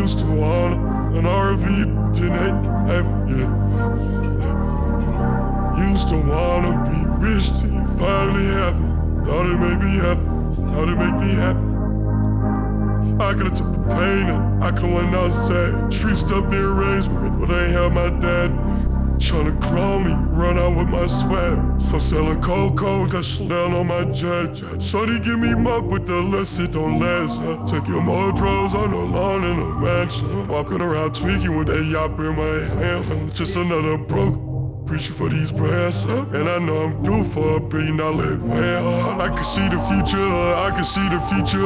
used to wanna an RV, didn't have it. Used to wanna be rich till you finally have it. Thought it made me happy, thought it made me happy. I could've took the pain and I could've went outside. Tree stuff near Rainsbury, but I ain't have my dad. Tryna grow me, run out with my swag. I'm selling cocoa, got Chanel on my jet. Shorty give me mop with the less it don't last. Taking more drugs on the lawn in a mansion. Walking around tweaking with that yop in my hand. Just another broke, preaching for these brands. And I know I'm due for $1 billion man. I can see the future, I can see the future.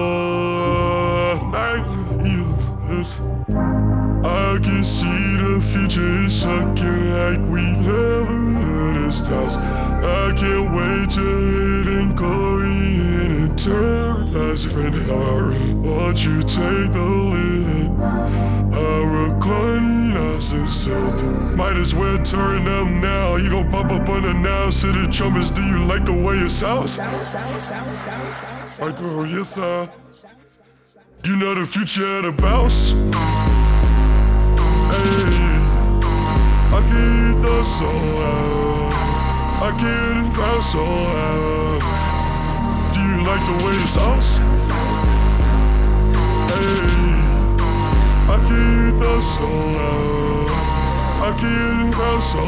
I can see the future is sucking like we live in this house. I can't wait to hit and glory and eternalize it right now. Won't you take the lead? I recline us instead. Might as well turn up now. You gon' pop up unannounced to the trumpets. Do you like the way it sounds? Like the way it sounds. You know the future of the bounce. I get the soul out. I get the crowd so out. Do you like the way it sounds? I get the soul out. I get the crowd so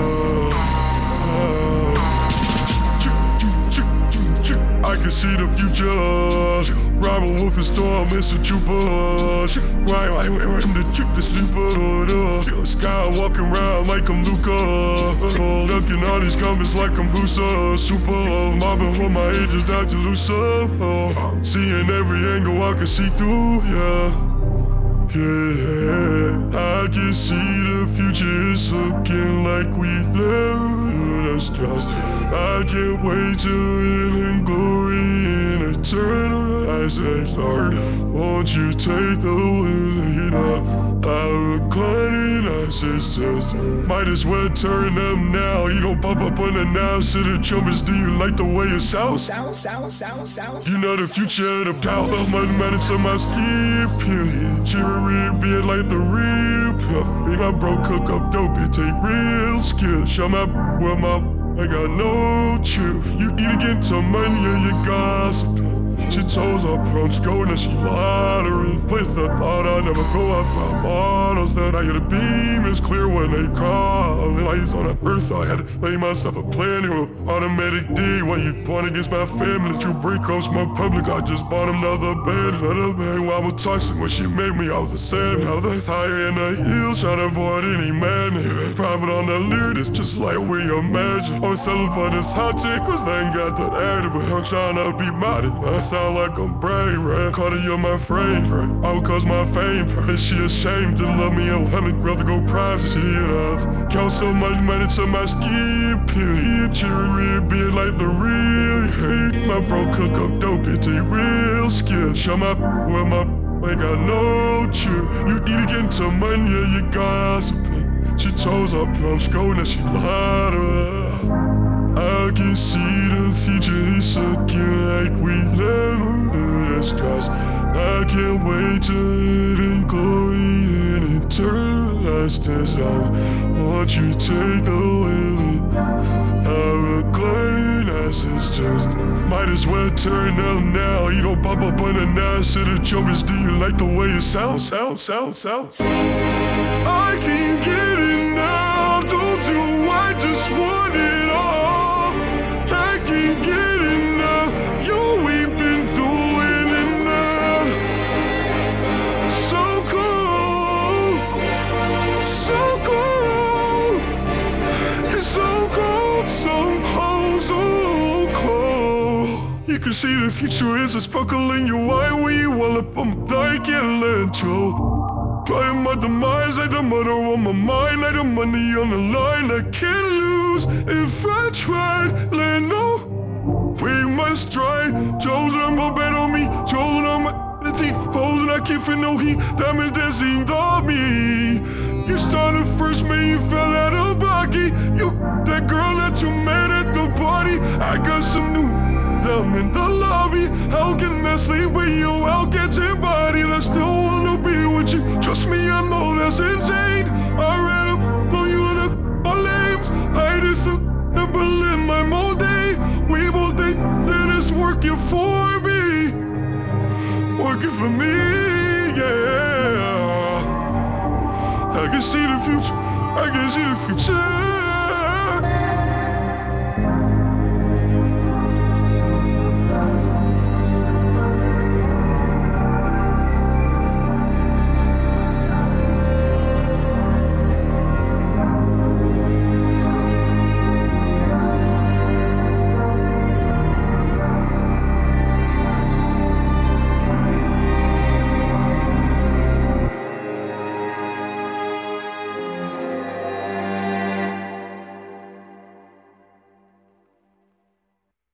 out. I can see the future. Robin Wolf and Storm, Mr. Trooper. Why am the chick the sleeper? Sky walking around like I'm Luca. Ducking all these comments like I'm Boosa. Super mobbing for my age is Dr. Lusa. Seeing every angle I can see through, yeah. I can see the future is looking like we live. That's just, I can't wait to live in glory and eternal. I say start, won't you take the lead? I recline in sisters. Might as well turn up now. You don't pop up unannounced to the trumpets. Do you like the way it sounds? You know the future of the power. Mathematics on my skin, period. Jewelry being like the real pill. Big my bro cook up dope, it take real skill. Show my well my I got no chill. You eat again to money, yeah, you gossiping. She toes up from school and she lottery. Place the thought I never go out from models. That I hear the beam is clear when they call. The lights on the earth, I had to lay myself a plan here. Automatic D when you point against my family. True break ups my public, I just bought another bed. Another bed while I was toxic when she made me, I was the same. Now the higher in the hills, trying to avoid any madness. Private on the lead, it's just like we imagine. I'm selling for this hot chick, cause they ain't got that attitude. But I'm trying to be modest. I sound like I'm brave, right? Carter, you're my favorite. All because my fame, right? She ashamed to love me and let me rather go private. She enough. Count so much money to my skin, period. Cherry being like the real hate. My bro cook up dope, it's a real skill. Show my, well, my, I got no chill. You eat again to money, yeah, you gossiping. She toes up from school, now she lied to her. I can see the future is looking like we live in the skies. I can't wait to hit and glory and eternalize this house. Won't you take the lead? I recline as sisters. Might as well turn up now. You don't pop up unannounced to the trumpets. Do you like the way it sounds? I can't get it now. Don't you? I just want it all. Get enough, you ain't been doing enough. So cold, so cold. It's so cold, so cold. You can see the future is a sparkle in your eye when you all up on my dyke and let you. Trying my demise, like the murder on my mind, like the money on the line. I can't lose if I tried, let no. We must try, chosen but bet on me, chosen on my posing I can't feel no heat, damage that seemed on me. You started first, man, you fell out of pocket. You, that girl that you met at the party. I got some new them in the lobby. How can I sleep with you? I'll get your body. I still wanna be with you. was insane. I ran up on you and our names. I just simple in my whole day. We both think that it's working for me, working for me, yeah. I can see the future, I can see the future.